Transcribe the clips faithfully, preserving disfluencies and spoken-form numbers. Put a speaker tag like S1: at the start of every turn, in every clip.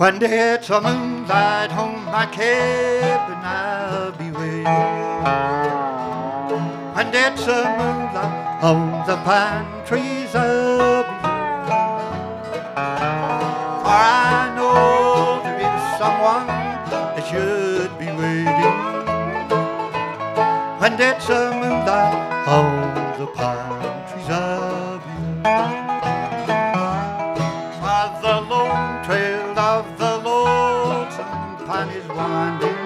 S1: When it's a moonlight on my cabin, I'll be waiting. When it's a moonlight on the pine trees, I'll be waiting. For I know there is someone that should be waiting. When it's a moonlight on the pine trees, I'll be waiting. While the lone trail of the lonesome pine is winding,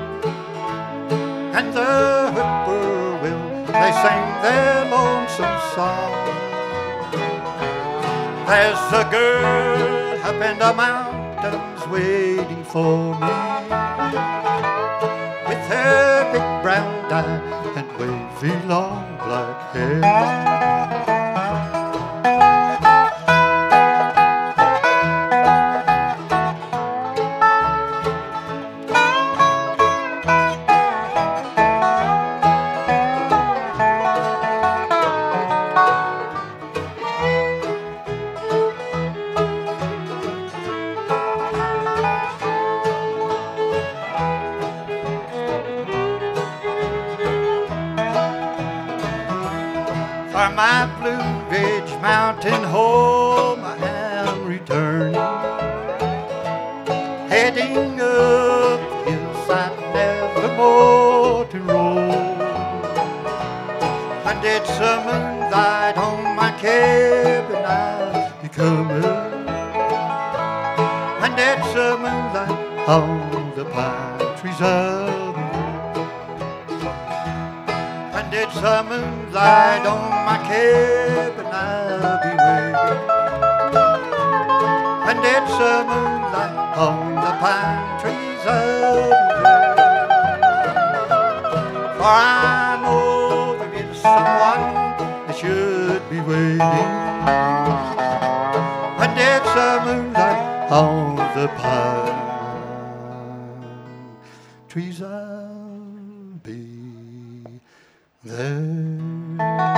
S1: and the whippoorwill, they sing their lonesome song. There's a girl up in the mountains waiting for me, with her big brown eye and wavy long black hair. For my Blue Ridge Mountain home I am returning, heading up the hillside never more to roam. And it's a moonlight on my cabin I'll be coming, and it's a moonlight on the pine trees I'll be. And it's a moonlight on my cabin I'll be waiting. And it's a moonlight on the pine trees I'll be waiting. For I know there is someone that should be waiting. And it's a moonlight on the pine trees I'll be there.